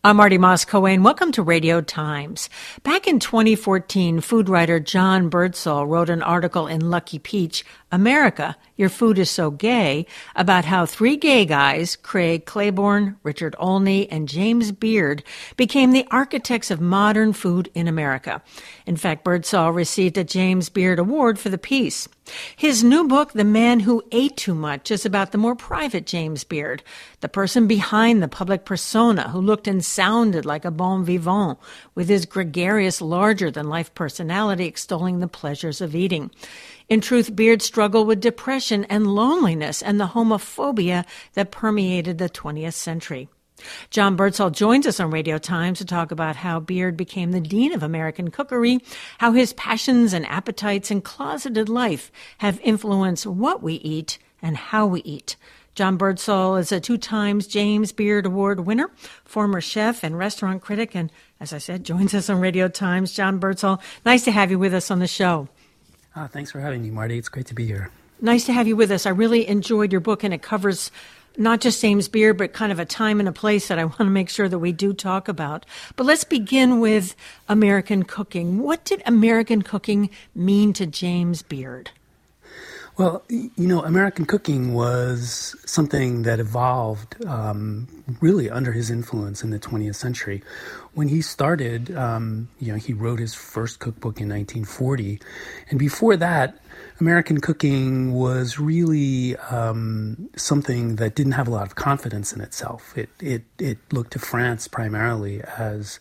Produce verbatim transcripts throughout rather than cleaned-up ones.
I'm Marty Moss-Coane. Welcome to Radio Times. Back in twenty fourteen, food writer John Birdsall wrote an article in Lucky Peach, America, Your Food is So Gay, about how three gay guys, Craig Claiborne, Richard Olney, and James Beard, became the architects of modern food in America. In fact, Birdsall received a James Beard Award for the piece. His new book, The Man Who Ate Too Much, is about the more private James Beard, the person behind the public persona who looked and sounded like a bon vivant, with his gregarious, larger-than-life personality extolling the pleasures of eating. In truth, Beard struggled with depression and loneliness and the homophobia that permeated the twentieth century. John Birdsall joins us on Radio Times to talk about how Beard became the dean of American cookery, how his passions and appetites and closeted life have influenced what we eat and how we eat. John Birdsall is a two times James Beard Award winner, former chef and restaurant critic, and as I said, joins us on Radio Times. John Birdsall, nice to have you with us on the show. Oh, thanks for having me, Marty. It's great to be here. Nice to have you with us. I really enjoyed your book, and it covers not just James Beard, but kind of a time and a place that I want to make sure that we do talk about. But let's begin with American cooking. What did American cooking mean to James Beard? Well, you know, American cooking was something that evolved um, really under his influence in the twentieth century. When he started, um, you know, he wrote his first cookbook in nineteen forty. And before that, American cooking was really um, something that didn't have a lot of confidence in itself. It it it looked to France primarily as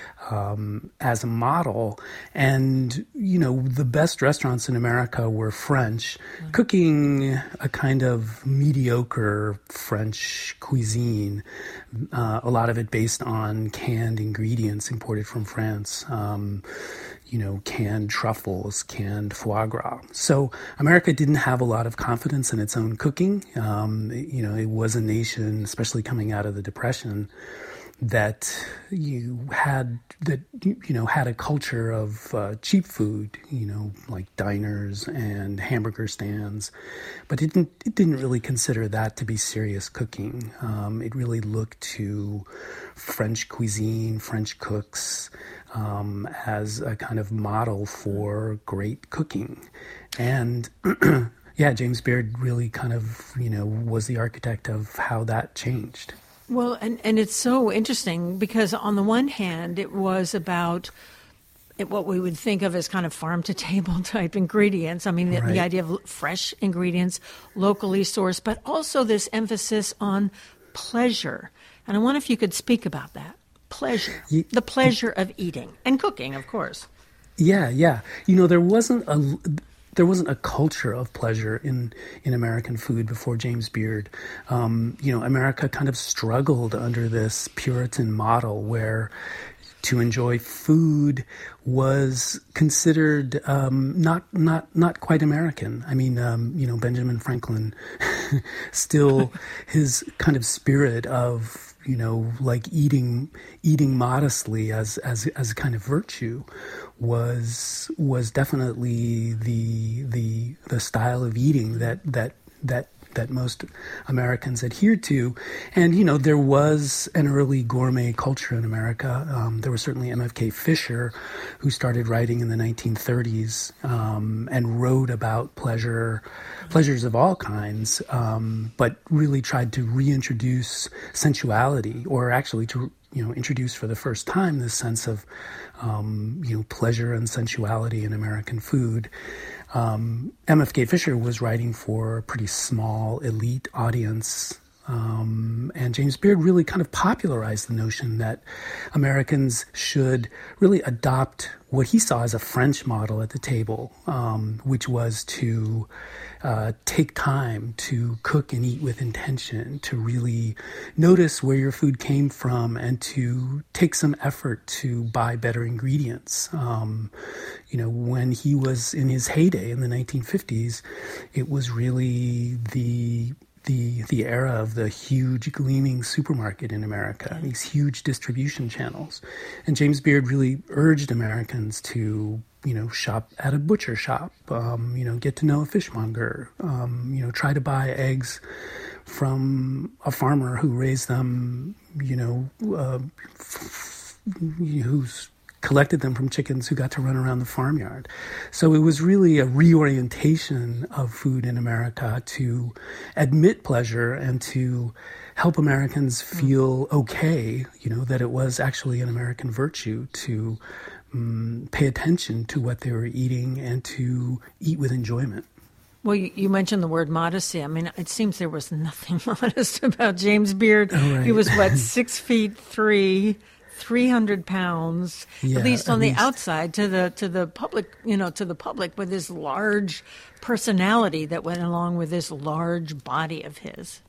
Um, as a model. And, you know, the best restaurants in America were French, mm-hmm. cooking a kind of mediocre French cuisine, uh, a lot of it based on canned ingredients imported from France, um, you know, canned truffles, canned foie gras. So America didn't have a lot of confidence in its own cooking. Um, you know, it was a nation, especially coming out of the Depression, that you had that you know had a culture of uh, cheap food, you know, like diners and hamburger stands, but it didn't it didn't really consider that to be serious cooking. Um, it really looked to French cuisine, French cooks, um, as a kind of model for great cooking, and yeah, James Beard really kind of you know was the architect of how that changed. Well, and, and it's so interesting because on the one hand, it was about it, what we would think of as kind of farm-to-table type ingredients. I mean, the, right. the idea of fresh ingredients, locally sourced, but also this emphasis on pleasure. And I wonder if you could speak about that. Pleasure. You, the pleasure of eating and cooking, of course. Yeah, yeah. You know, there wasn't a... There wasn't a culture of pleasure in, in American food before James Beard. Um, you know, America kind of struggled under this Puritan model where to enjoy food was considered um, not not not quite American. I mean, um, you know, Benjamin Franklin still his kind of spirit of you know like eating eating modestly as as as a kind of virtue was was definitely the the the style of eating that that that that most Americans adhered to. And, you know, there was an early gourmet culture in America. Um, there was certainly M F K Fisher, who started writing in the nineteen thirties um, and wrote about pleasure, pleasures of all kinds, um, but really tried to reintroduce sensuality, or actually to, you know, introduce for the first time this sense of, um, you know, pleasure and sensuality in American food. Um, M F K Fisher was writing for a pretty small elite audience, um, and James Beard really kind of popularized the notion that Americans should really adopt what he saw as a French model at the table, um, which was to uh, take time to cook and eat with intention, to really notice where your food came from, and to take some effort to buy better ingredients. Um, you know, when he was in his heyday in the nineteen fifties, it was really the the the era of the huge gleaming supermarket in America, these huge distribution channels. And James Beard really urged Americans to, you know, shop at a butcher shop, um, you know, get to know a fishmonger, um, you know, try to buy eggs from a farmer who raised them, you know, uh, who's collected them from chickens who got to run around the farmyard. So it was really a reorientation of food in America to admit pleasure and to help Americans feel okay, you know, that it was actually an American virtue to um, pay attention to what they were eating and to eat with enjoyment. Well, you, you mentioned the word modesty. I mean, it seems there was nothing modest about James Beard. Oh, right. He was, what, six feet three, three hundred pounds, yeah, at least on at the least. outside, to the to the public, you know, to the public, with this large personality that went along with this large body of his.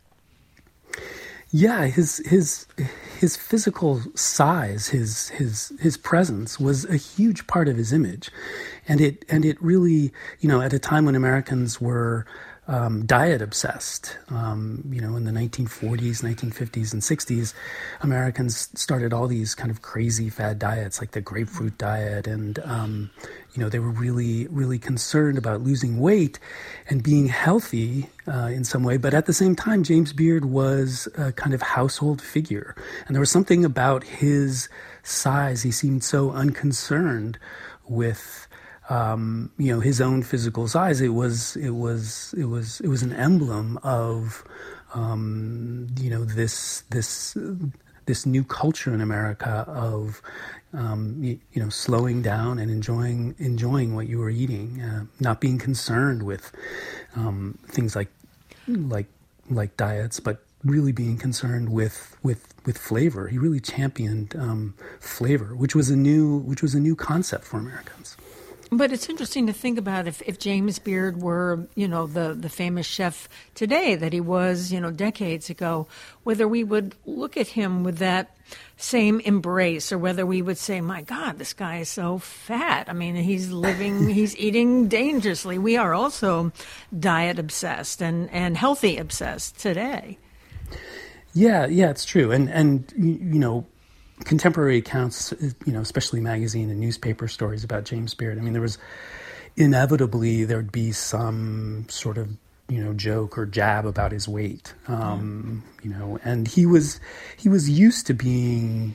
Yeah, his his his physical size, his his his presence was a huge part of his image, and it and it really, you know, at a time when Americans were um, diet obsessed, um, you know, in the nineteen forties, nineteen fifties, and sixties, Americans started all these kind of crazy fad diets, like the grapefruit diet, and um, you know, they were really, really concerned about losing weight and being healthy uh, in some way. But at the same time, James Beard was a kind of household figure. And there was something about his size. He seemed so unconcerned with, um, you know, his own physical size. It was, it was, it was, it was an emblem of, um, you know, this, this, this new culture in America of, Um, you, you know, slowing down and enjoying enjoying what you were eating, uh, not being concerned with um, things like like like diets, but really being concerned with with with flavor. He really championed um, flavor, which was a new which was a new concept for Americans. But it's interesting to think about if, if James Beard were, you know, the, the famous chef today that he was, you know, decades ago, whether we would look at him with that same embrace or whether we would say, my God, this guy is so fat. I mean, he's living, he's eating dangerously. We are also diet obsessed and, and healthy obsessed today. Yeah, yeah, it's true. And, and you, you know, contemporary accounts, you know, especially magazine and newspaper stories about James Beard. I mean, there was inevitably there would be some sort of, you know, joke or jab about his weight, um, you know, and he was he was used to being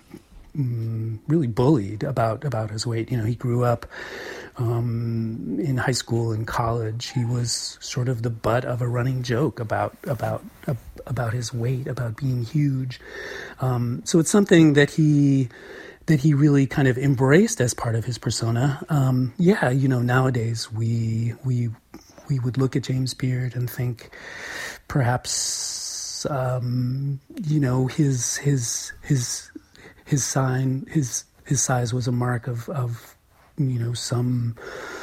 um, really bullied about about his weight. You know, he grew up um, in high school and college. He was sort of the butt of a running joke about about uh, about his weight, about being huge. Um, so it's something that he that he really kind of embraced as part of his persona. Um, yeah, you know, nowadays we we we would look at James Beard and think perhaps um, you know his his his his sign his his size was a mark of of you know some.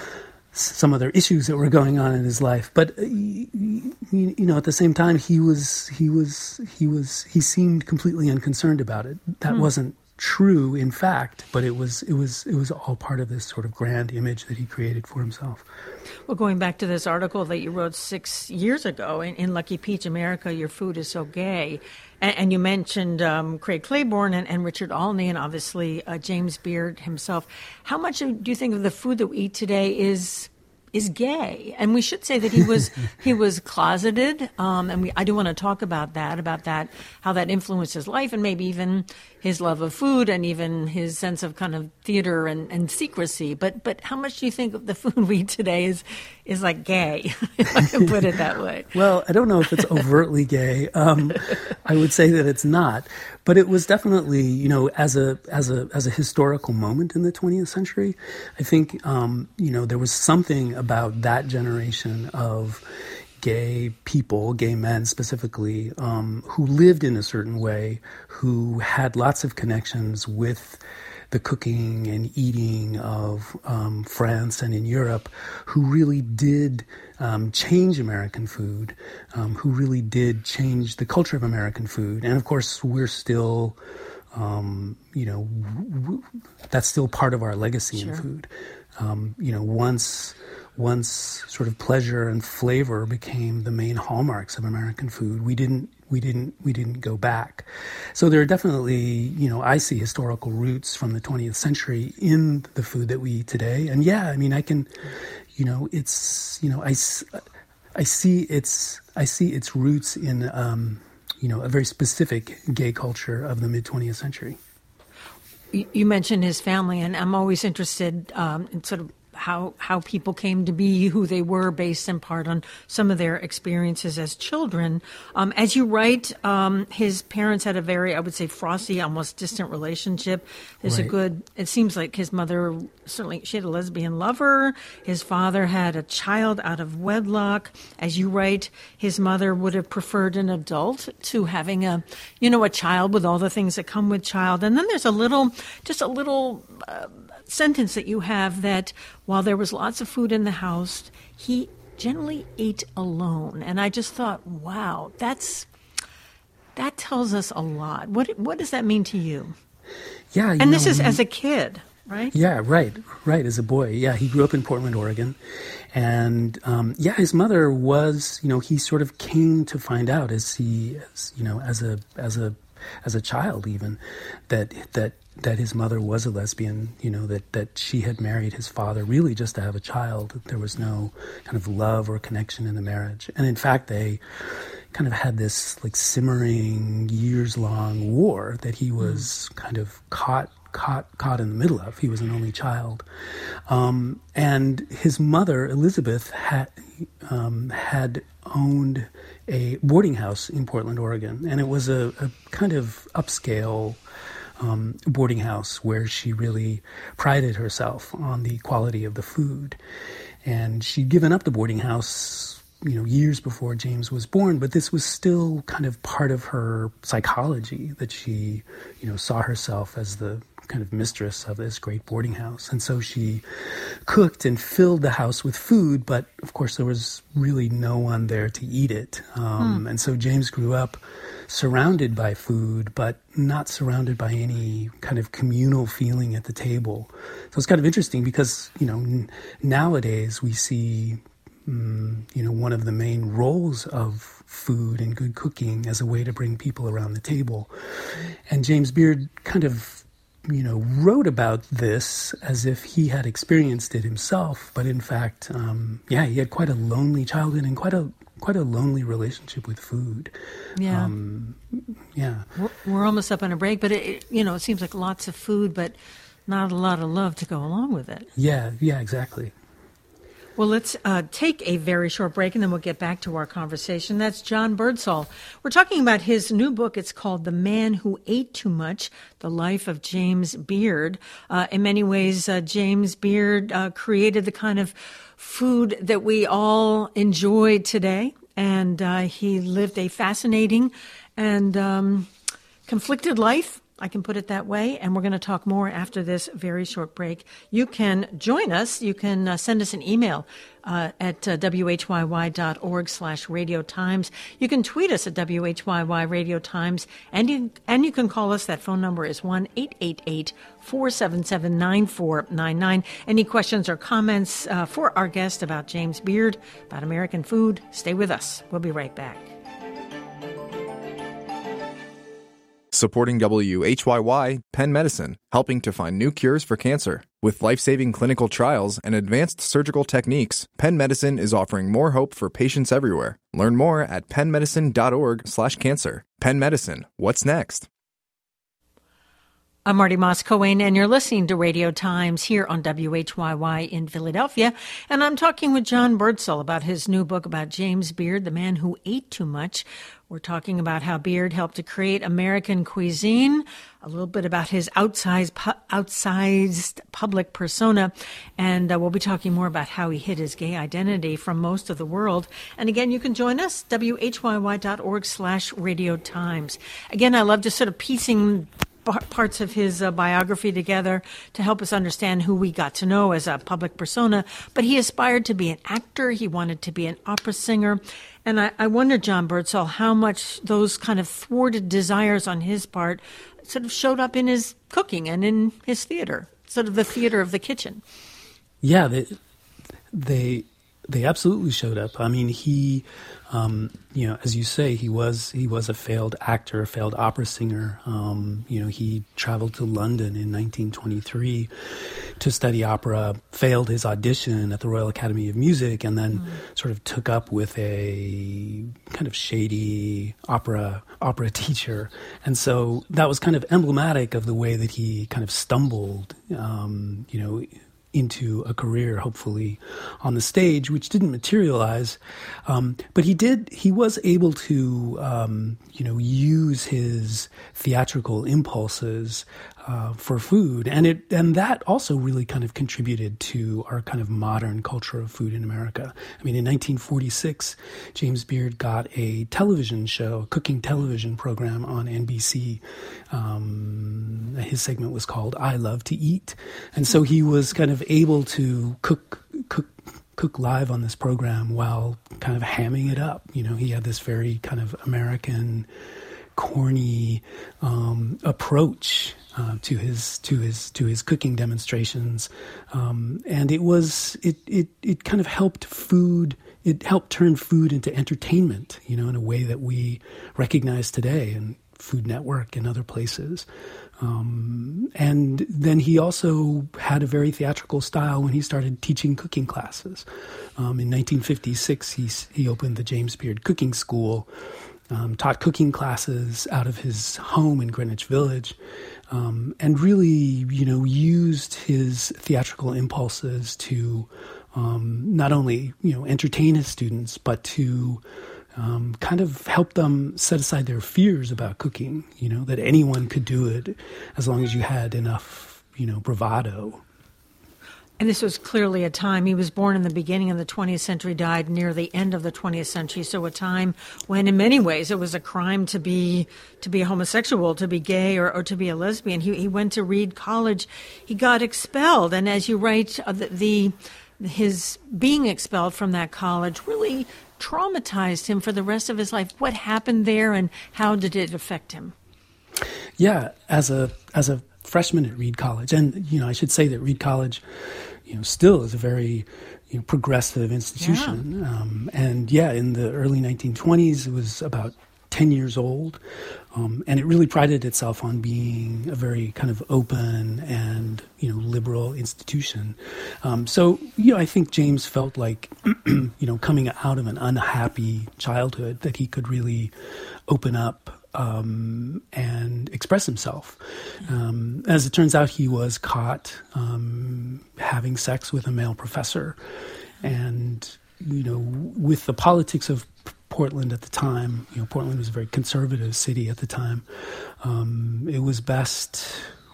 some other issues that were going on in his life, but uh, you, you know, at the same time, he was he was he was he seemed completely unconcerned about it. That mm. wasn't true, in fact, but it was it was it was all part of this sort of grand image that he created for himself. Well, going back to this article that you wrote six years ago in, in Lucky Peach, America, Your Food is So Gay, and, and you mentioned um, Craig Claiborne and, and Richard Olney, and obviously uh, James Beard himself. How much do you think of the food that we eat today is is gay? And we should say that he was he was closeted, um, and we, I do want to talk about that, about that, how that influenced his life, and maybe even his love of food, and even his sense of kind of theater and, and secrecy. But but how much do you think of the food we eat today is is like gay, if I can put it that way? Well, I don't know if it's overtly gay. Um, I would say that it's not, but it was definitely, you know, as a as a as a historical moment in the twentieth century. I think um, you know there was something about that generation of gay people, gay men specifically, um, who lived in a certain way, who had lots of connections with the cooking and eating of um, France and in Europe, who really did um, change American food, um, who really did change the culture of American food. And of course, we're still, um, you know, w- that's still part of our legacy Sure. in food. Um, you know, once once sort of pleasure and flavor became the main hallmarks of American food, we didn't we didn't we didn't go back. So there are definitely, you know, I see historical roots from the twentieth century in the food that we eat today. And yeah, I mean, I can, you know, it's, you know, I, I see its I see its roots in um, you know, a very specific gay culture of the mid-twentieth century. You mentioned his family, and I'm always interested um, in sort of how how people came to be who they were based in part on some of their experiences as children. Um, as you write, um, his parents had a very, I would say, frosty, almost distant relationship. There's right. a good, it seems like his mother, certainly she had a lesbian lover. His father had a child out of wedlock. As you write, his mother would have preferred an adult to having a, you know, a child with all the things that come with child. And then there's a little, just a little uh, sentence that you have that while there was lots of food in the house, he generally ate alone. And I just thought, wow, that's that tells us a lot. What what does that mean to you? Yeah, you and know, this is as a kid, right? Yeah, right, right. As a boy, yeah, he grew up in Portland, Oregon, and um, yeah, his mother was, you know, he sort of came to find out as he, as, you know, as a as a as a child even that that. that his mother was a lesbian, you know, that, that she had married his father really just to have a child. There was no kind of love or connection in the marriage. And in fact, they kind of had this like simmering years-long war that he was mm. kind of caught caught caught in the middle of. He was an only child. Um, and his mother, Elizabeth, had, um, had owned a boarding house in Portland, Oregon. And it was a, a kind of upscale Um, boarding house where she really prided herself on the quality of the food. And she'd given up the boarding house, you know, years before James was born, but this was still kind of part of her psychology, that she, you know, saw herself as the kind of mistress of this great boarding house. And so she cooked and filled the house with food, but of course there was really no one there to eat it. Um, hmm. And so James grew up surrounded by food, but not surrounded by any kind of communal feeling at the table. So it's kind of interesting because, you know, n- nowadays we see, um, you know, one of the main roles of food and good cooking as a way to bring people around the table. And James Beard kind of, you know, wrote about this as if he had experienced it himself. But in fact, um, yeah, he had quite a lonely childhood and quite a quite a lonely relationship with food. Yeah. Um, yeah. We're, we're almost up on a break, but it, you know, it seems like lots of food, but not a lot of love to go along with it. Yeah, yeah, exactly. Well, let's uh, take a very short break, and then we'll get back to our conversation. That's John Birdsall. We're talking about his new book. It's called The Man Who Ate Too Much, The Life of James Beard. Uh, in many ways, uh, James Beard uh, created the kind of food that we all enjoy today, and uh, he lived a fascinating and um, conflicted life. I can put it that way, and we're going to talk more after this very short break. You can join us. You can uh, send us an email uh, at uh, W H Y Y dot org slash Radio Times. You can tweet us at W H Y Y Radio Times, and you, and you can call us. That phone number is one eight eight eight, four seven seven, nine four nine nine. Any questions or comments uh, for our guest about James Beard, about American food, stay with us. We'll be right back. Supporting W H Y Y, Penn Medicine, helping to find new cures for cancer. With life-saving clinical trials and advanced surgical techniques, Penn Medicine is offering more hope for patients everywhere. Learn more at penn medicine dot org slash cancer. Penn Medicine, what's next? I'm Marty Moss-Coane, and you're listening to Radio Times here on W H Y Y in Philadelphia. And I'm talking with John Birdsall about his new book about James Beard, The Man Who Ate Too Much. We're talking about how Beard helped to create American cuisine, a little bit about his outsized, pu- outsized public persona, and uh, we'll be talking more about how he hid his gay identity from most of the world. And again, you can join us, W H Y Y dot org slash Radio Times. Again, I love just sort of piecing parts of his uh, biography together to help us understand who we got to know as a public persona. But he aspired to be an actor. He wanted to be an opera singer. And I, I wonder, John Birdsall, how much those kind of thwarted desires on his part sort of showed up in his cooking and in his theater, sort of the theater of the kitchen. Yeah, they, they they absolutely showed up. I mean, he, um, you know, as you say, he was he was a failed actor, a failed opera singer. Um, you know, he traveled to London in nineteen twenty-three to study opera, failed his audition at the Royal Academy of Music, and then mm. sort of took up with a kind of shady opera opera teacher. And so that was kind of emblematic of the way that he kind of stumbled, um, you know, into a career, hopefully, on the stage, which didn't materialize. Um, but he did, he was able to, um, you know, use his theatrical impulses uh, for food. And it, and that also really kind of contributed to our kind of modern culture of food in America. I mean, in nineteen forty-six, James Beard got a television show, a cooking television program on N B C. Um, his segment was called I Love to Eat. And so he was kind of able to cook, cook, cook live on this program while kind of hamming it up. You know, he had this very kind of American, corny um, approach uh, to his to his to his cooking demonstrations, um, and it was it it it kind of helped food. It helped turn food into entertainment. You know, in a way that we recognize today in Food Network and other places. Um, and then he also had a very theatrical style when he started teaching cooking classes. Um, in nineteen fifty-six, he he opened the James Beard Cooking School, um, taught cooking classes out of his home in Greenwich Village, um, and really, you know, used his theatrical impulses to um, not only, you know, entertain his students, but to Um, kind of help them set aside their fears about cooking, you know, that anyone could do it as long as you had enough, you know, bravado. And this was clearly a time, he was born in the beginning of the twentieth century, died near the end of the twentieth century, so a time when in many ways it was a crime to be to be a homosexual, to be gay, or, or to be a lesbian. He, he went to Reed College, he got expelled, and as you write, uh, the, the his being expelled from that college really traumatized him for the rest of his life. What happened there, and how did it affect him? Yeah, as a as a freshman at Reed College, and you know, I should say that Reed College, you know, still is a very you know, progressive institution. Yeah. Um, and yeah, in the early nineteen twenties, it was about ten years old, um, and it really prided itself on being a very kind of open and you know liberal institution. Um, so you know, I think James felt like you know coming out of an unhappy childhood that he could really open up um, and express himself. Um, as it turns out, he was caught um, having sex with a male professor, and you know, with the politics of Portland at the time, you know, Portland was a very conservative city at the time. Um, it was best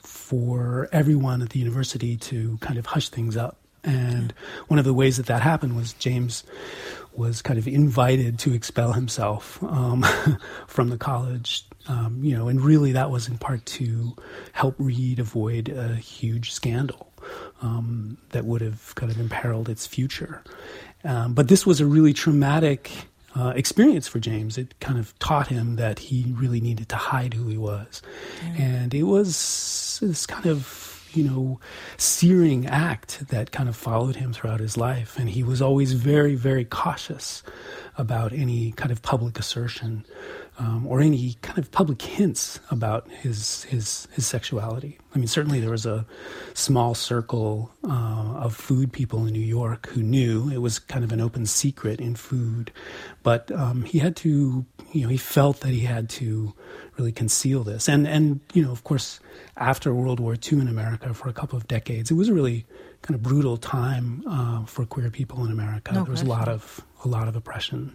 for everyone at the university to kind of hush things up. And one of the ways that that happened was James was kind of invited to expel himself um, from the college, um, you know, and really that was in part to help Reed avoid a huge scandal um, that would have kind of imperiled its future. Um, but this was a really traumatic Uh, experience for James. It kind of taught him that he really needed to hide who he was. Mm. And it was this kind of, you know, searing act that kind of followed him throughout his life. And he was always very, very cautious about any kind of public assertion um, or any kind of public hints about his his his sexuality. I mean, certainly there was a small circle uh, of food people in New York who knew. It was kind of an open secret in food. But um, he had to, you know, he felt that he had to really conceal this. And, and you know, of course, after World War Two in America for a couple of decades, it was a really kind of brutal time uh, for queer people in America. No there was question. a lot of a lot of oppression.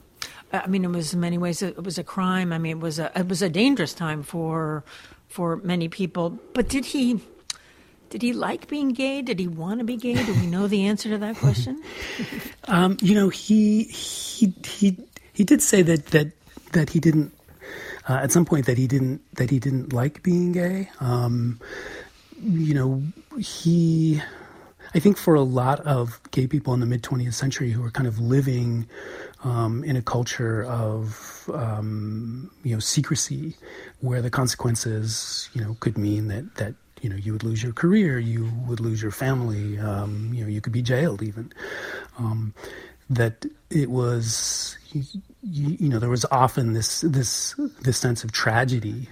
I mean, it was in many ways it was a crime. I mean, it was a it was a dangerous time for for many people. But did he did he like being gay? Did he want to be gay? Do we know the answer to that question? um, you know, he he he he did say that that that he didn't uh, at some point that he didn't that he didn't like being gay. Um, you know, he. I think for a lot of gay people in the mid-twentieth century who were kind of living um, in a culture of, um, you know, secrecy, where the consequences, you know, could mean that, that you know, you would lose your career, you would lose your family, um, you know, you could be jailed even. Um, that it was, you, you know, there was often this this this sense of tragedy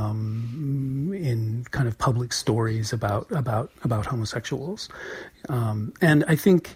um, in kind of public stories about about about homosexuals, um, and I think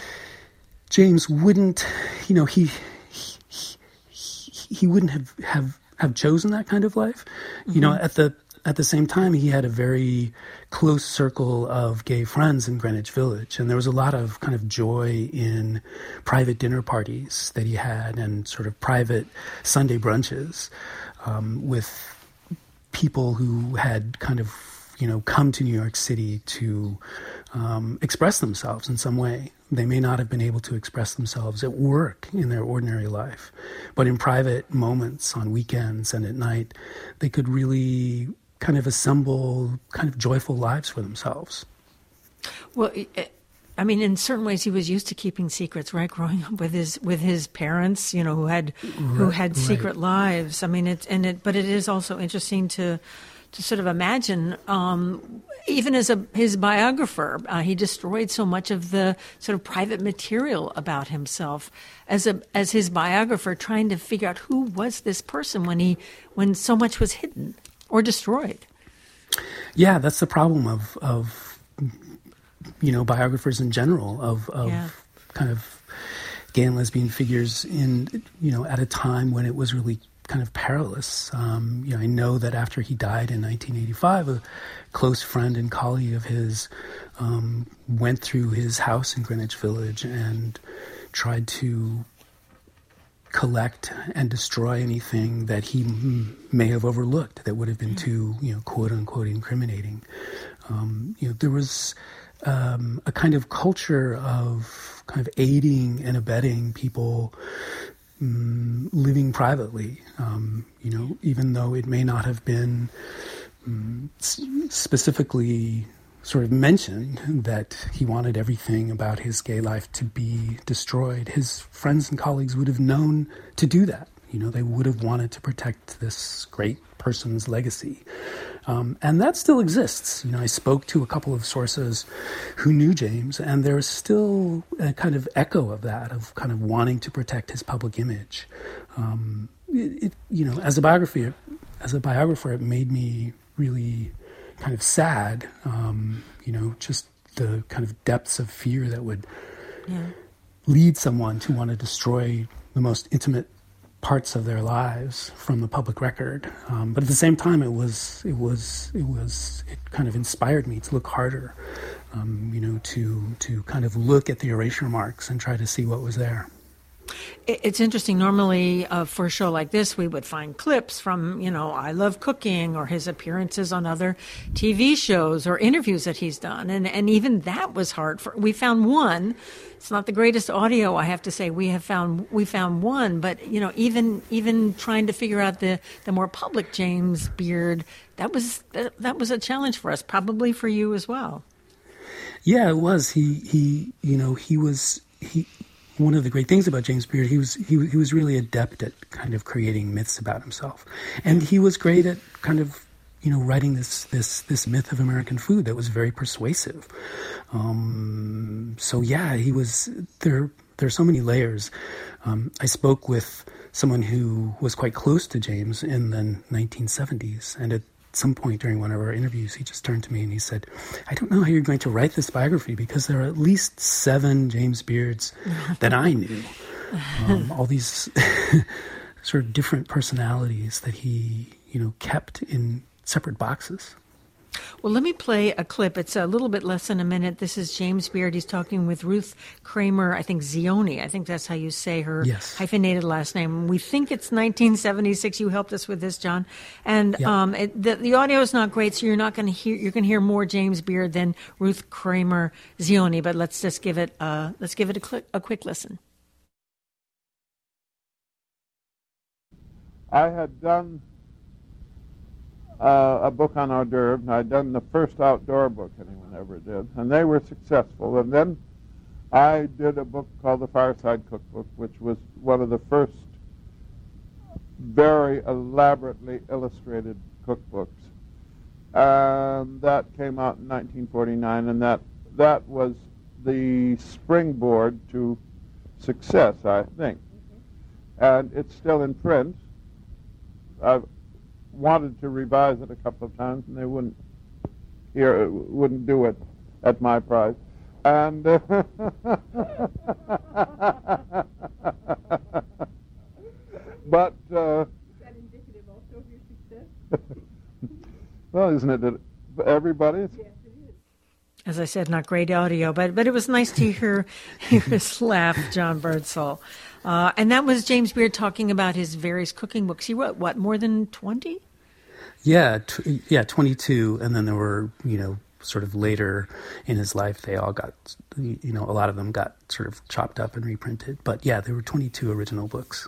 James wouldn't, you know, he he he, he wouldn't have, have have chosen that kind of life, mm-hmm. you know. At the At the same time, he had a very close circle of gay friends in Greenwich Village, and there was a lot of kind of joy in private dinner parties that he had and sort of private Sunday brunches um, with people who had kind of, you know, come to New York City to um, express themselves in some way. They may not have been able to express themselves at work in their ordinary life, but in private moments on weekends and at night, they could really kind of assemble kind of joyful lives for themselves. Well, I mean, in certain ways, he was used to keeping secrets, right? Growing up with his with his parents, you know, who had who had secret right. lives. I mean, it's and it, but it is also interesting to to sort of imagine. Um, even as a his biographer, uh, he destroyed so much of the sort of private material about himself. As a as his biographer, trying to figure out who was this person when he when so much was hidden or destroyed. Yeah, that's the problem of, of you know, biographers in general, of, of yeah. kind of gay and lesbian figures in, you know, at a time when it was really kind of perilous. Um, you know, I know that after he died in nineteen eighty-five, a close friend and colleague of his um, went through his house in Greenwich Village and tried to collect and destroy anything that he m- may have overlooked that would have been too, you know, quote unquote incriminating. Um, you know, there was um, a kind of culture of kind of aiding and abetting people um, living privately. Um, you know, even though it may not have been um, s- specifically sort of mentioned that he wanted everything about his gay life to be destroyed, his friends and colleagues would have known to do that. You know, they would have wanted to protect this great person's legacy. Um, and that still exists. You know, I spoke to a couple of sources who knew James, and there's still a kind of echo of that, of kind of wanting to protect his public image. Um, it, it, you know, as a biographer, as a biographer, it made me really kind of sad, um, you know, just the kind of depths of fear that would yeah. lead someone to want to destroy the most intimate parts of their lives from the public record. Um, but at the same time, it was, it was, it was, it kind of inspired me to look harder, um, you know, to, to kind of look at the erasure marks and try to see what was there. It's interesting. Normally, uh, for a show like this, we would find clips from, you know, I Love Cooking or his appearances on other T V shows or interviews that he's done. And, and even that was hard. For we found one. It's not the greatest audio, I have to say. We have found we found one. But, you know, even even trying to figure out the, the more public James Beard, that was that, that was a challenge for us, probably for you as well. Yeah, it was. He, he you know, he was... he. One of the great things about James Beard, he was he, he was really adept at kind of creating myths about himself, and he was great at kind of, you know, writing this this this myth of American food that was very persuasive. Um, so yeah, he was there. There are so many layers. Um, I spoke with someone who was quite close to James in the nineteen seventies, and at some point during one of our interviews, he just turned to me and he said, I don't know how you're going to write this biography because there are at least seven James Beards that I knew. Um, all these sort of different personalities that he, you know, kept in separate boxes. Well, let me play a clip. It's a little bit less than a minute. This is James Beard. He's talking with Ruth Kramer, I think Zioni. I think that's how you say her yes. hyphenated last name. We think it's nineteen seventy-six. You helped us with this, John. And yep. um, it, the, the audio is not great, so you're not going to hear. You're going to hear more James Beard than Ruth Kramer Zioni. But let's just give it. Uh, let's give it a, click, a quick listen. I had done Uh, a book on hors d'oeuvres. I'd done the first outdoor book anyone ever did, and they were successful. And then I did a book called The Fireside Cookbook, which was one of the first very elaborately illustrated cookbooks. Um, that came out in nineteen forty-nine, and that that was the springboard to success, I think. And it's still in print. I've wanted to revise it a couple of times, and they wouldn't hear, wouldn't do it at my price. And uh, but uh, is that indicative also of your success? Well, isn't it that everybody? Yes, it is. As I said, not great audio, but but it was nice to hear, hear us laugh, John Birdsall. Uh, and that was James Beard talking about his various cooking books. He wrote, what, more than twenty? Yeah, tw- yeah, twenty-two, and then there were, you know, sort of later in his life, they all got, you know, a lot of them got sort of chopped up and reprinted. But yeah, there were twenty-two original books.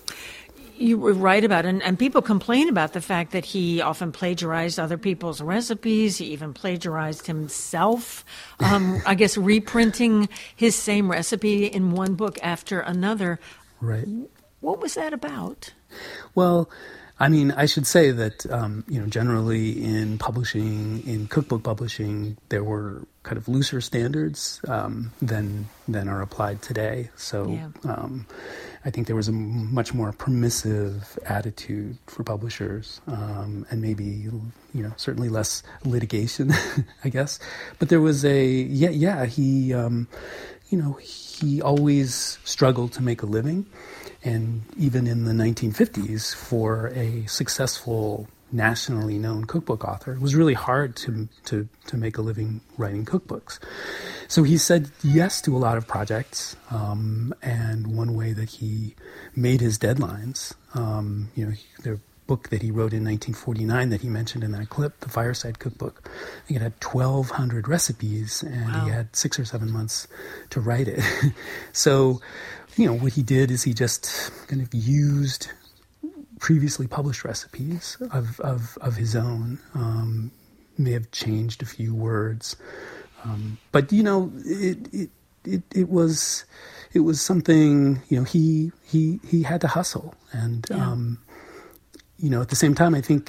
You were right about it, and, and people complain about the fact that he often plagiarized other people's recipes. He even plagiarized himself, um, I guess reprinting his same recipe in one book after another. Right. What was that about? Well, I mean, I should say that, um, you know, generally in publishing, in cookbook publishing, there were kind of looser standards um, than than are applied today. So Yeah. um, I think there was a much more permissive attitude for publishers, um, and maybe, you know, certainly less litigation, I guess. But there was a, yeah, yeah, he, um, you know, he always struggled to make a living. And even in the nineteen fifties, for a successful, nationally known cookbook author, it was really hard to to to make a living writing cookbooks. So he said yes to a lot of projects, um, and one way that he made his deadlines, um, you know, the book that he wrote in nineteen forty-nine that he mentioned in that clip, the Fireside Cookbook, I think it had twelve hundred recipes, and Wow. he had six or seven months to write it. So, you know, what he did is he just kind of used previously published recipes of, of, of his own, um, may have changed a few words. Um, but, you know, it, it, it, it was, it was something, you know, he, he, he had to hustle. And, Yeah. um, you know, at the same time, I think,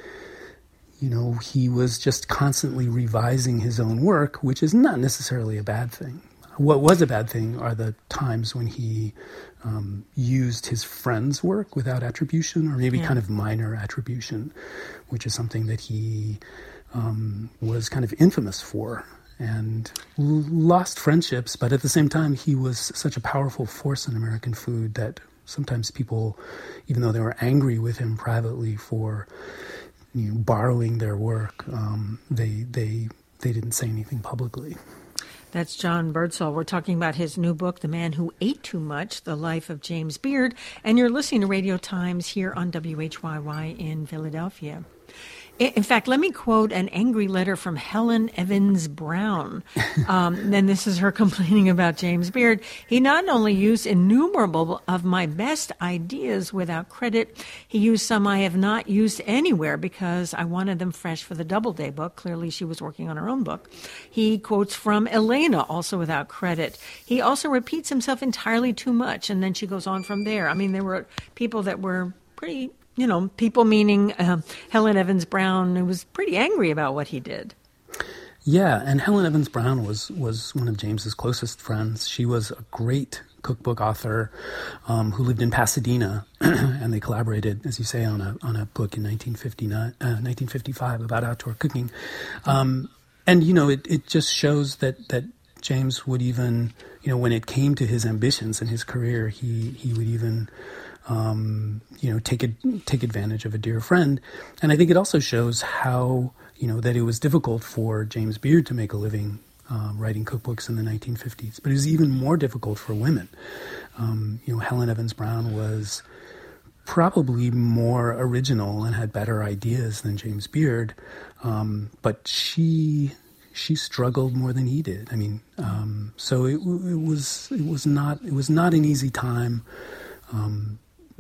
you know, he was just constantly revising his own work, which is not necessarily a bad thing. What was a bad thing are the times when he um, used his friend's work without attribution, or maybe Yeah. kind of minor attribution, which is something that he um, was kind of infamous for, and l- lost friendships. But at the same time, he was such a powerful force in American food that sometimes people, even though they were angry with him privately for, you know, borrowing their work, um, they they they didn't say anything publicly. That's John Birdsall. We're talking about his new book, The Man Who Ate Too Much, The Life of James Beard. And you're listening to Radio Times here on W H Y Y in Philadelphia. In fact, let me quote an angry letter from Helen Evans Brown. Um, and this is her complaining about James Beard. He not only used innumerable of my best ideas without credit, he used some I have not used anywhere because I wanted them fresh for the Doubleday book. Clearly, she was working on her own book. He quotes from Elena, also without credit. He also repeats himself entirely too much, and then she goes on from there. I mean, there were people that were pretty... You know, people meaning uh, Helen Evans Brown, who was pretty angry about what he did. Yeah, and Helen Evans Brown was, was one of James's closest friends. She was a great cookbook author um, who lived in Pasadena, and they collaborated, as you say, on a on a book in nineteen fifty-nine, uh, nineteen fifty-five about outdoor cooking. Um, and, you know, it, it just shows that, that James would even, you know, when it came to his ambitions and his career, he, he would even... Um, you know, take a, take advantage of a dear friend. And I think it also shows how, you know, that it was difficult for James Beard to make a living um, writing cookbooks in the nineteen fifties. But it was even more difficult for women. Um, you know, Helen Evans Brown was probably more original and had better ideas than James Beard. Um, but she... she struggled more than he did. I mean, um, so it, it was it was not it was not an easy time um,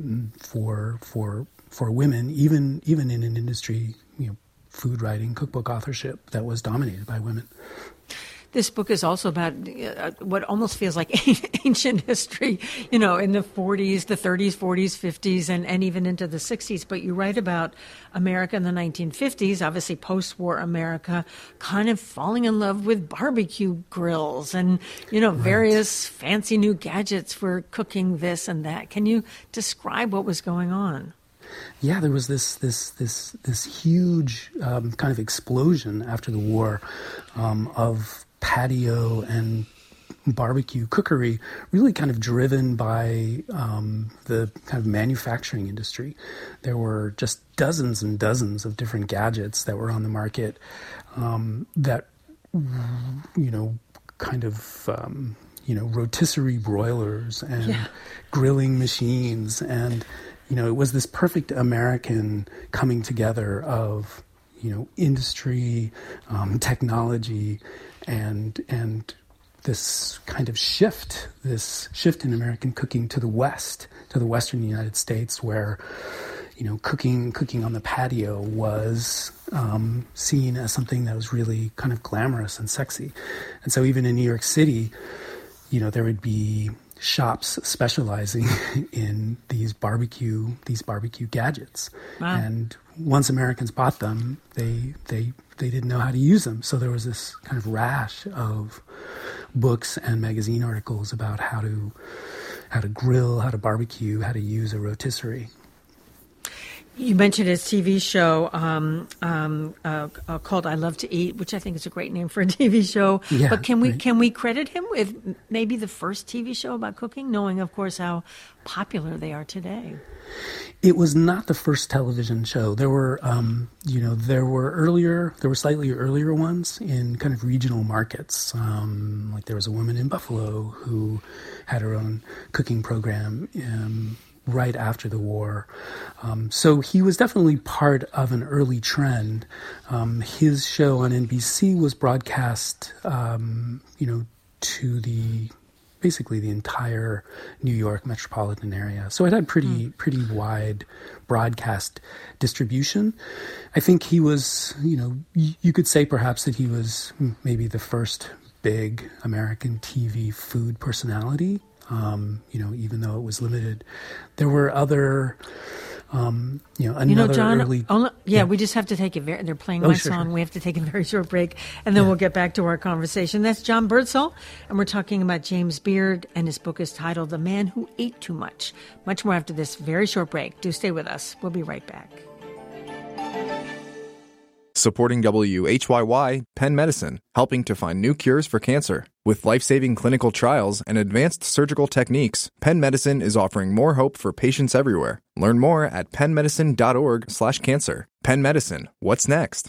for for for women, even even in an industry, you know, food writing, cookbook authorship that was dominated by women. this book is also about uh, what almost feels like ancient history, you know, in the forties, the thirties, forties, fifties, and, and even into the sixties. But you write about America in the nineteen fifties, obviously post-war America, kind of falling in love with barbecue grills and, you know, various right. fancy new gadgets for cooking this and that. Can you describe what was going on? Yeah, there was this this this this huge um, kind of explosion after the war um, of patio and barbecue cookery, really kind of driven by um, the kind of manufacturing industry. There were just dozens and dozens of different gadgets that were on the market um, that, you know, kind of, um, you know, rotisserie broilers and yeah. grilling machines. And, you know, it was this perfect American coming together of, you know, industry, um, technology, and and this kind of shift, this shift in American cooking to the West, to the Western United States, where, you know, cooking cooking on the patio was um, seen as something that was really kind of glamorous and sexy. And so even in New York City, you know, there would be shops specializing in these barbecue these barbecue gadgets. Wow. And once Americans bought them, they they they didn't know how to use them. So there was this kind of rash of books and magazine articles about how to how to grill, how to barbecue, how to use a rotisserie. You mentioned his T V show um, um, uh, uh, called "I Love to Eat," which I think is a great name for a T V show. Yeah, but can we right. can we credit him with maybe the first T V show about cooking, knowing, of course, how popular they are today? It was not the first television show. There were, um, you know, there were earlier, there were slightly earlier ones in kind of regional markets. Um, like there was a woman in Buffalo who had her own cooking program Um, right after the war. Um, so he was definitely part of an early trend. Um, his show on N B C was broadcast, um, you know, to the, basically the entire New York metropolitan area. So it had pretty, mm. pretty wide broadcast distribution. I think he was, you know, y- you could say perhaps that he was maybe the first big American T V food personality. Um, you know, even though it was limited, there were other, um, you know, another you know, John, early. Only, yeah, yeah, we just have to take a very. They're playing oh, my sure, song. Sure. We have to take a very short break, and then yeah. we'll get back to our conversation. That's John Birdsall, and we're talking about James Beard, and his book is titled "The Man Who Ate Too Much." Much more after this very short break. Do stay with us. We'll be right back. Supporting W H Y Y, Penn Medicine, helping to find new cures for cancer. With life-saving clinical trials and advanced surgical techniques, Penn Medicine is offering more hope for patients everywhere. Learn more at pennmedicine.org slash cancer. Penn Medicine, what's next?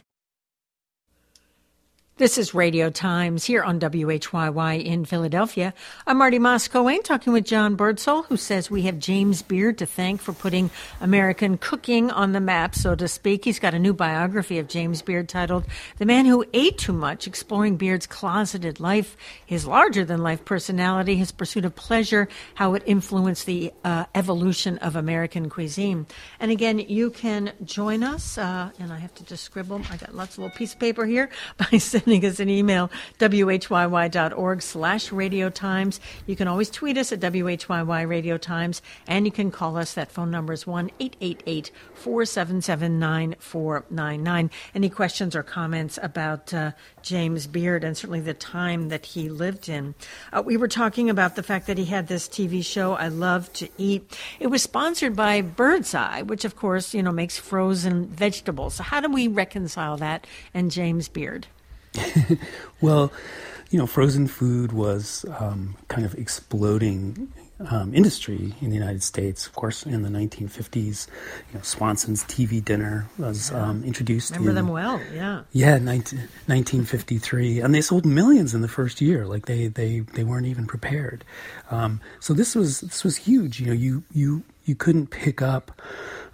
This is Radio Times here on W H Y Y in Philadelphia. I'm Marty Moscoe talking with John Birdsall, who says we have James Beard to thank for putting American cooking on the map, so to speak. He's got a new biography of James Beard titled The Man Who Ate Too Much, exploring Beard's closeted life, his larger-than-life personality, his pursuit of pleasure, how it influenced the uh, evolution of American cuisine. And again, you can join us, uh, and I have to just scribble. I got lots of little piece of paper here, by sending us an email, whyy.org slash Radio Times. You can always tweet us at W H Y Y Radio Times, and you can call us. That phone number is one eight eight eight, four seven seven, nine four nine nine. Any questions or comments about uh, James Beard and certainly the time that he lived in. Uh, we were talking about the fact that he had this T V show, I Love to Eat. It was sponsored by Birdseye, which, of course, you know, makes frozen vegetables. So how do we reconcile that and James Beard? Well, you know, frozen food was um, kind of exploding um, industry in the United States. Of course, in the nineteen fifties, you know, Swanson's T V dinner was um, introduced. Remember in, them well, yeah. Yeah, nineteen fifty-three, and they sold millions in the first year. Like they they, they weren't even prepared. Um, so this was this was huge. You know, you you you couldn't pick up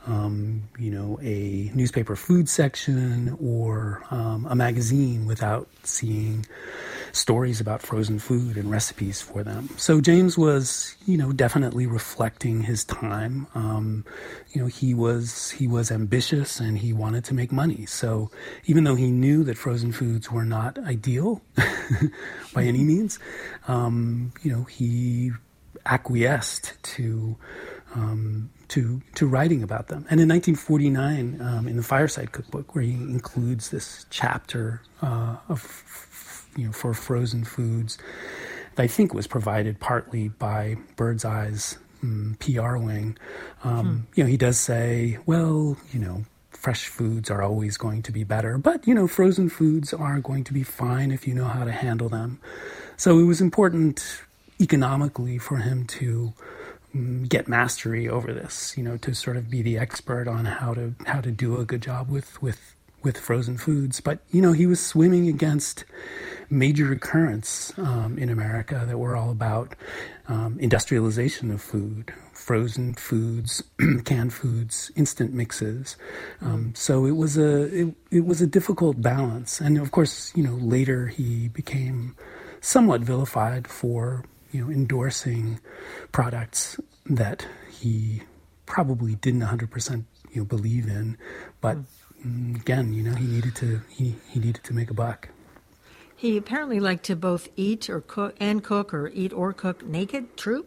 um, you know, a newspaper food section or um, a magazine without seeing stories about frozen food and recipes for them. So James was, you know, definitely reflecting his time. Um, you know, he was he was ambitious and he wanted to make money. So even though he knew that frozen foods were not ideal by any means, um, you know, he acquiesced to um, to to writing about them. And in nineteen forty-nine, um, in the Fireside Cookbook, where he includes this chapter uh, of you know, for frozen foods, that I think was provided partly by Birdseye's um, P R wing. Um, hmm. You know, he does say, well, you know, fresh foods are always going to be better, but, you know, frozen foods are going to be fine if you know how to handle them. So it was important economically for him to um, get mastery over this, you know, to sort of be the expert on how to how to do a good job with with with frozen foods. But, you know, he was swimming against major currents um, in America that were all about um, industrialization of food, frozen foods, canned foods, instant mixes. Um, so it was a it, it was a difficult balance. And of course, you know, later he became somewhat vilified for, you know, endorsing products that he probably didn't one hundred percent, you know, believe in, but mm. again, you know, he needed to he, he needed to make a buck. He apparently liked to both eat or cook and cook or eat or cook naked. True?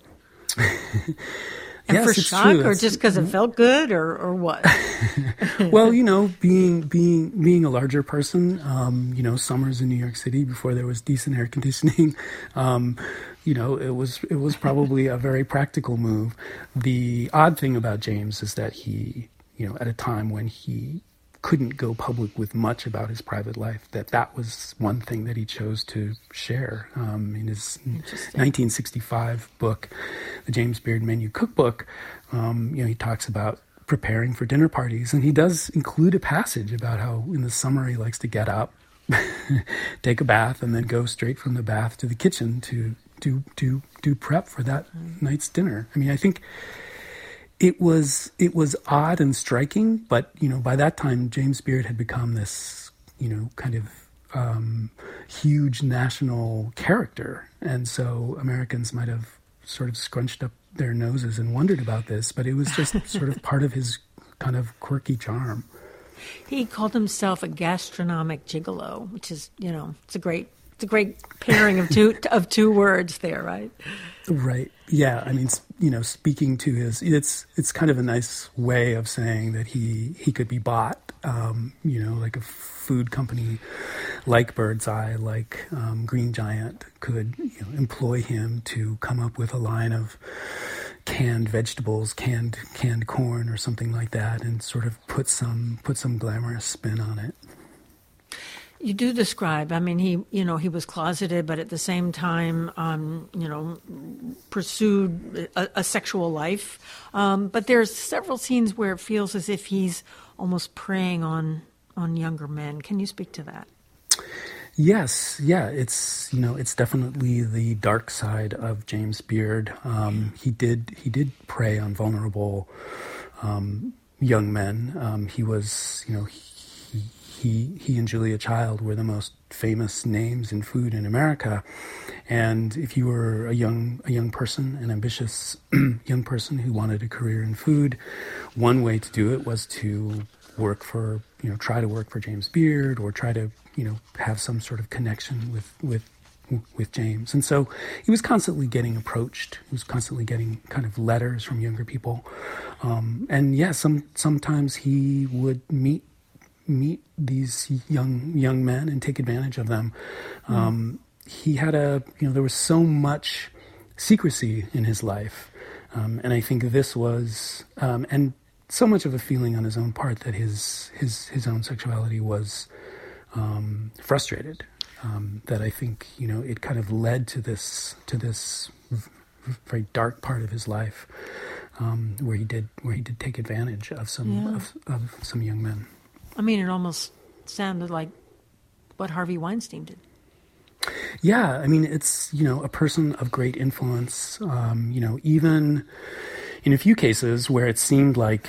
And yes, for it's shock, true. or It's, just because it felt good, or, or what? Well, you know, being being being a larger person, um, you know, summers in New York City before there was decent air conditioning, um, you know, it was it was probably a very practical move. The odd thing about James is that he, you know, at a time when he couldn't go public with much about his private life, that that was one thing that he chose to share. Um, in his nineteen sixty-five book, the James Beard Menu Cookbook, um, you know, he talks about preparing for dinner parties, and he does include a passage about how in the summer he likes to get up, take a bath, and then go straight from the bath to the kitchen to do do do prep for that mm. night's dinner. I mean, I think It was it was odd and striking, but, you know, by that time, James Beard had become this, you know, kind of um, huge national character. And so Americans might have sort of scrunched up their noses and wondered about this, but it was just sort of part of his kind of quirky charm. He called himself a gastronomic gigolo, which is, you know, it's a great it's a great pairing of two of two words there, right? Right. Yeah. I mean, you know, speaking to his, it's it's kind of a nice way of saying that he, he could be bought, um, you know, like a food company like Birdseye, like um, Green Giant could, you know, employ him to come up with a line of canned vegetables, canned canned corn or something like that, and sort of put some put some glamorous spin on it. You do describe, I mean, he, you know, he was closeted, but at the same time, um, you know, pursued a, a sexual life. Um, but there's several scenes where it feels as if he's almost preying on, on younger men. Can you speak to that? Yes, yeah, it's, you know, it's definitely the dark side of James Beard. Um, he did, he did prey on vulnerable um, young men. Um, he was, you know, he, He he and Julia Child were the most famous names in food in America, and if you were a young a young person, an ambitious young person who wanted a career in food, one way to do it was to work for you know try to work for James Beard or try to you know have some sort of connection with with with James. And so he was constantly getting approached. He was constantly getting kind of letters from younger people, um, and yeah, some sometimes he would meet. meet these young young men and take advantage of them. Mm. Um, he had a, you know, there was so much secrecy in his life. Um, and I think this was, um, and so much of a feeling on his own part that his his his own sexuality was um, frustrated. Um, that I think, you know, it kind of led to this to this very dark part of his life um, where he did where he did take advantage of some yeah. of, of some young men. I mean, it almost sounded like what Harvey Weinstein did. Yeah, I mean, it's, you know, a person of great influence, um, you know, even in a few cases where it seemed like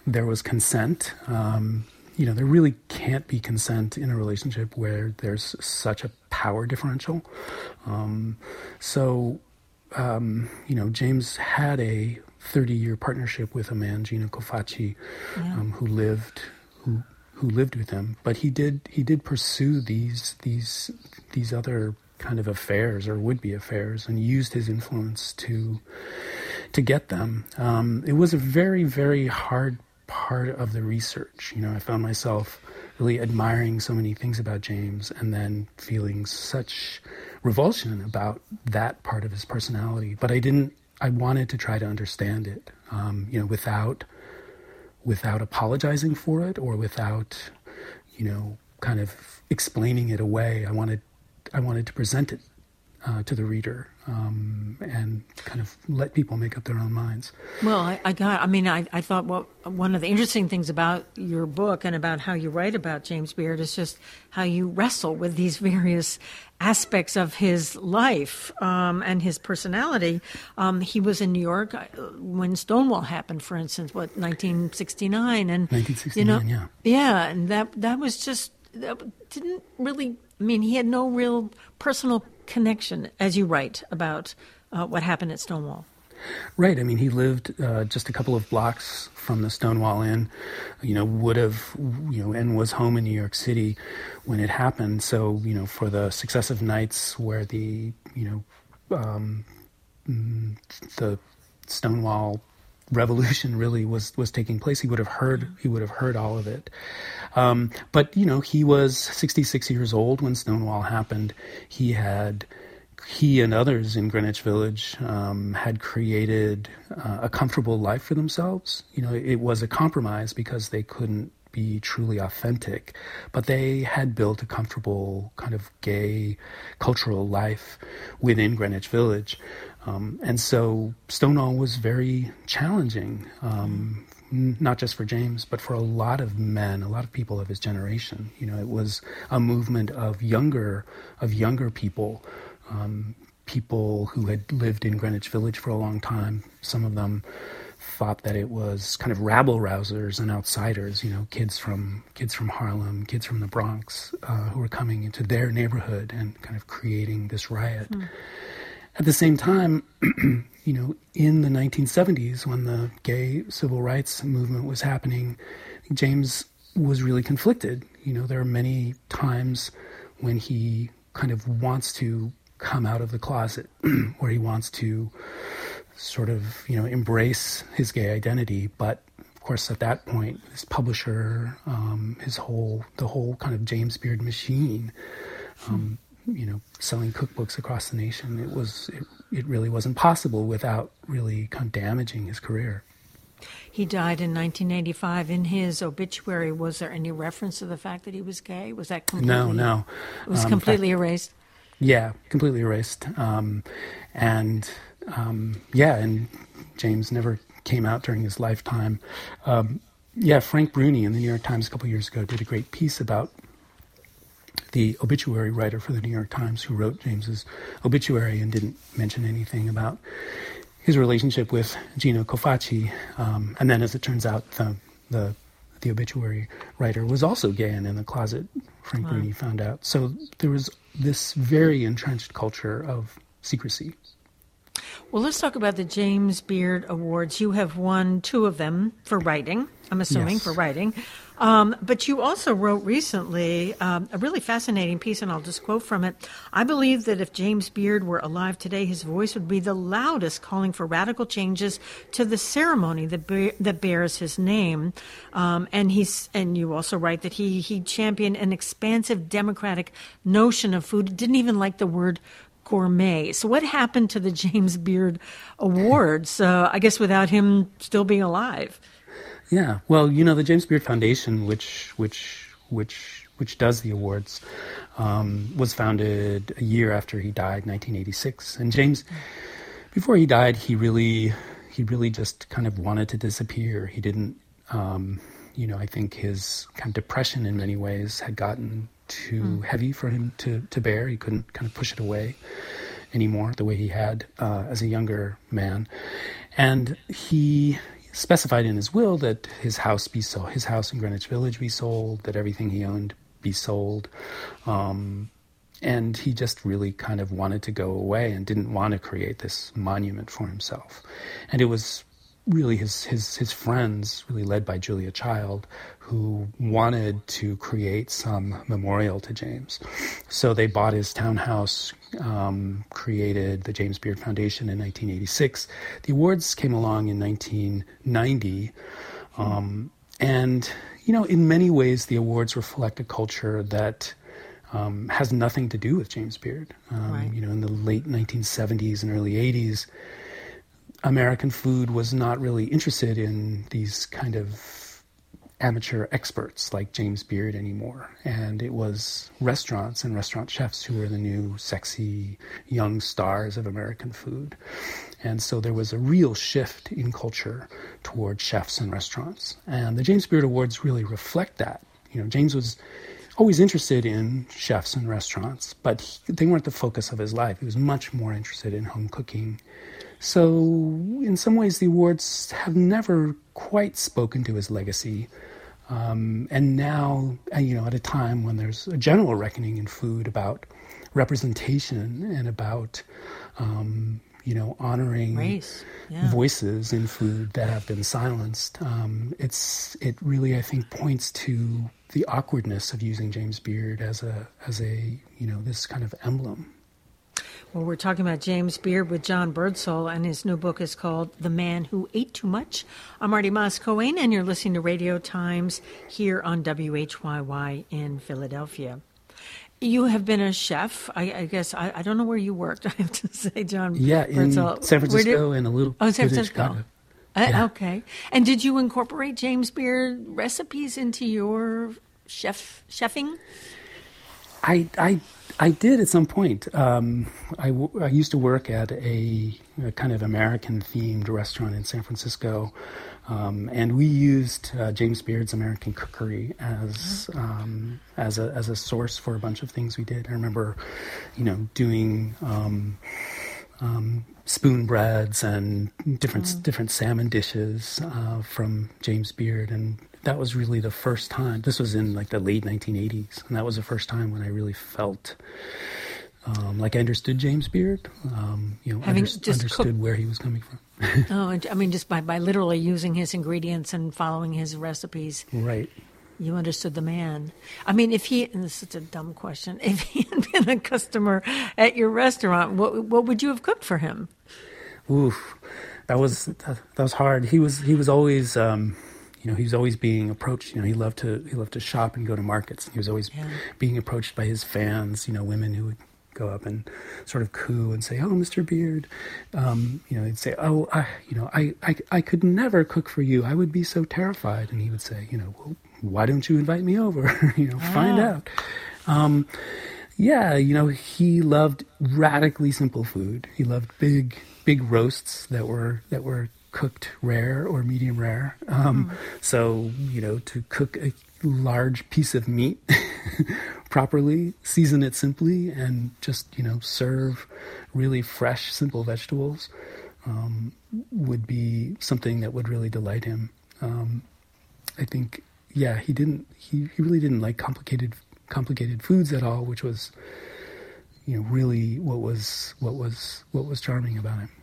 there was consent. Um, you know, there really can't be consent in a relationship where there's such a power differential. Um, so, um, you know, James had a thirty-year partnership with a man, Gino Cofacci, yeah. um, who lived who who lived with him. But he did he did pursue these these these other kind of affairs or would-be affairs, and used his influence to to get them. Um, it was a very very hard part of the research. You know, I found myself really admiring so many things about James, and then feeling such revulsion about that part of his personality. But I didn't. I wanted to try to understand it, um, you know, without without apologizing for it, or without, you know, kind of explaining it away. I wanted I wanted to present it uh, to the reader, um, and kind of let people make up their own minds. Well, I, I got. I mean, I, I thought well, one of the interesting things about your book and about how you write about James Beard is just how you wrestle with these various aspects of his life um, and his personality. Um, he was in New York when Stonewall happened, for instance, what, nineteen sixty-nine, and nineteen sixty-nine, you know, yeah, yeah, and that that was just that didn't really. I mean, he had no real personal connection, as you write about uh, what happened at Stonewall. Right. I mean, he lived uh, just a couple of blocks from the Stonewall Inn, you know, would have, you know, and was home in New York City when it happened. So, you know, for the successive nights where the, you know, um, the Stonewall revolution really was, was taking place, he would have heard, he would have heard all of it. Um, but, you know, he was sixty-six years old when Stonewall happened. He had... He and others in Greenwich Village um, had created uh, a comfortable life for themselves. You know, it was a compromise because they couldn't be truly authentic, but they had built a comfortable kind of gay cultural life within Greenwich Village. Um, and so Stonewall was very challenging, um, not just for James, but for a lot of men, a lot of people of his generation. You know, it was a movement of younger, of younger people, Um, people who had lived in Greenwich Village for a long time. Some of them thought that it was kind of rabble-rousers and outsiders, you know, kids from kids from Harlem, kids from the Bronx, uh, who were coming into their neighborhood and kind of creating this riot. Mm. At the same time, you know, in the nineteen seventies, when the gay civil rights movement was happening, James was really conflicted. You know, there are many times when he kind of wants to come out of the closet, where he wants to sort of, you know, embrace his gay identity. But of course, at that point, his publisher, um, his whole, the whole kind of James Beard machine, um, you know, selling cookbooks across the nation, it was, it, it really wasn't possible without really kind of damaging his career. He died in nineteen eighty-five. In his obituary, was there any reference to the fact that he was gay? Was that completely? No, no. It was um, completely fact, erased? Yeah, completely erased. Um, and, um, yeah, and James never came out during his lifetime. Um, yeah, Frank Bruni in the New York Times a couple years ago did a great piece about the obituary writer for the New York Times who wrote James's obituary and didn't mention anything about his relationship with Gino Cofacci. Um, and then, as it turns out, the, the the obituary writer was also gay and in the closet, Frank wow. Bruni found out. So there was this very entrenched culture of secrecy. Well, let's talk about the James Beard Awards. You have won two of them for writing, I'm assuming, yes. for writing. Um, but you also wrote recently um, a really fascinating piece, and I'll just quote from it. I believe that if James Beard were alive today, his voice would be the loudest, calling for radical changes to the ceremony that, be- that bears his name. Um, and he's and you also write that he, he championed an expansive democratic notion of food, didn't even like the word gourmet. So what happened to the James Beard Awards, uh, I guess without him still being alive? Yeah, well, you know, the James Beard Foundation, which which which which does the awards, um, was founded a year after he died, nineteen eighty-six. And James, before he died, he really he really just kind of wanted to disappear. He didn't, um, you know, I think his kind of depression in many ways had gotten too mm. heavy for him to, to bear. He couldn't kind of push it away anymore the way he had uh, as a younger man. And he specified in his will that his house be sold, his house in Greenwich Village be sold, that everything he owned be sold. Um, and he just really kind of wanted to go away and didn't want to create this monument for himself. And it was really his, his, his friends, really led by Julia Child, who wanted to create some memorial to James. So they bought his townhouse, um, created the James Beard Foundation in nineteen eighty-six. The awards came along in nineteen ninety. Um, and, you know, in many ways, the awards reflect a culture that um, has nothing to do with James Beard. Um, right. You know, in the late nineteen seventies and early eighties, American food was not really interested in these kind of amateur experts like James Beard anymore. And it was restaurants and restaurant chefs who were the new sexy young stars of American food. And so there was a real shift in culture toward chefs and restaurants. And the James Beard Awards really reflect that. You know, James was always interested in chefs and restaurants, but he, they weren't the focus of his life. He was much more interested in home cooking. So in some ways, the awards have never quite spoken to his legacy. Um, and now, you know, at a time when there's a general reckoning in food about representation and about, um, you know, honoring race, yeah. voices in food that have been silenced, um, it's it really, I think, points to the awkwardness of using James Beard as a as a you know this kind of emblem. Well, we're talking about James Beard with John Birdsall, and his new book is called The Man Who Ate Too Much. I'm Marty Moss-Coane, and you're listening to Radio Times here on W H Y Y in Philadelphia. You have been a chef. I, I guess, I, I don't know where you worked, I have to say, John Yeah, Birdsall. in San Francisco did, and a little oh, San bit in Francisco. Chicago. Uh, Yeah. Okay. And did you incorporate James Beard recipes into your chef chefing? I, I, I did at some point. Um, I, w- I used to work at a, a kind of American-themed restaurant in San Francisco, um, and we used uh, James Beard's American Cookery as um, as a as a source for a bunch of things we did. I remember, you know, doing um, um, spoon breads and different mm. different salmon dishes uh, from James Beard, and that was really the first time. This was in like the late nineteen eighties, and that was the first time when I really felt um, like I understood James Beard. Um, you know, Having under, just understood cooked- where he was coming from. Oh, and- I mean, just by, by literally using his ingredients and following his recipes. Right. You understood the man. I mean, if he, and this is such a dumb question, if he had been a customer at your restaurant, what what would you have cooked for him? Oof, that was that, that was hard. He was he was always. Um, You know, he was always being approached. You know, he loved to he loved to shop and go to markets. He was always yeah. being approached by his fans. You know, women who would go up and sort of coo and say, "Oh, Mister Beard," um, you know, they'd say, "Oh, I, you know, I, I, I could never cook for you. I would be so terrified." And he would say, "You know, well, why don't you invite me over? you know, ah. find out." Um, yeah, you know, he loved radically simple food. He loved big, big roasts that were that were. cooked rare or medium rare. Um, mm. So, you know, to cook a large piece of meat properly, season it simply, and just, you know, serve really fresh, simple vegetables um, would be something that would really delight him. Um, I think, yeah, he didn't, he, he really didn't like complicated, complicated foods at all, which was, you know, really what was, what was, what was charming about him.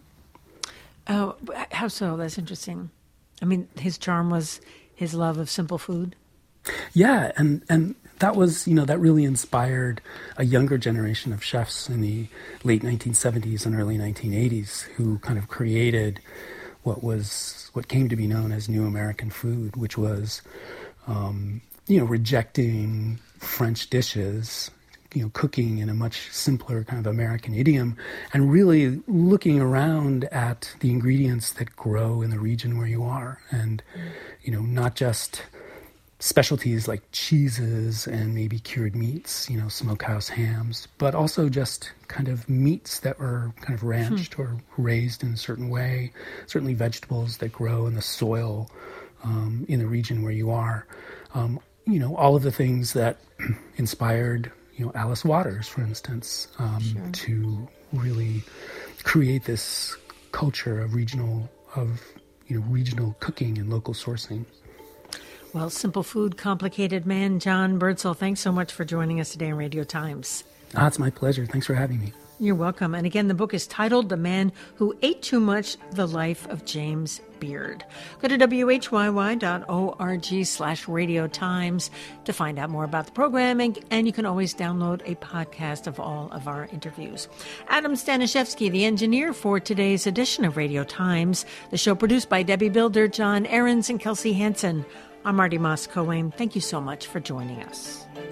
Oh, how so? That's interesting. I mean, his charm was his love of simple food. Yeah, and, and that was, you know, that really inspired a younger generation of chefs in the late nineteen seventies and early nineteen eighties who kind of created what was, what came to be known as New American Food, which was, um, you know, rejecting French dishes, you know, cooking in a much simpler kind of American idiom, and really looking around at the ingredients that grow in the region where you are. And, you know, not just specialties like cheeses and maybe cured meats, you know, smokehouse hams, but also just kind of meats that were kind of ranched hmm. or raised in a certain way, certainly vegetables that grow in the soil um, in the region where you are. Um, you know, all of the things that inspired you know, Alice Waters, for instance, um, sure. to really create this culture of regional, of, you know, regional cooking and local sourcing. Well, Simple Food, Complicated Man, John Birdsall, thanks so much for joining us today on Radio Times. Ah, it's my pleasure. Thanks for having me. You're welcome. And again, the book is titled The Man Who Ate Too Much, The Life of James Beard. Go to W H Y Y dot org slash Radio Times to find out more about the programming, and you can always download a podcast of all of our interviews. Adam Staniszewski, the engineer for today's edition of Radio Times. The show produced by Debbie Builder, John Ahrens, and Kelsey Hansen. I'm Marty Moss-Cohen. Thank you so much for joining us.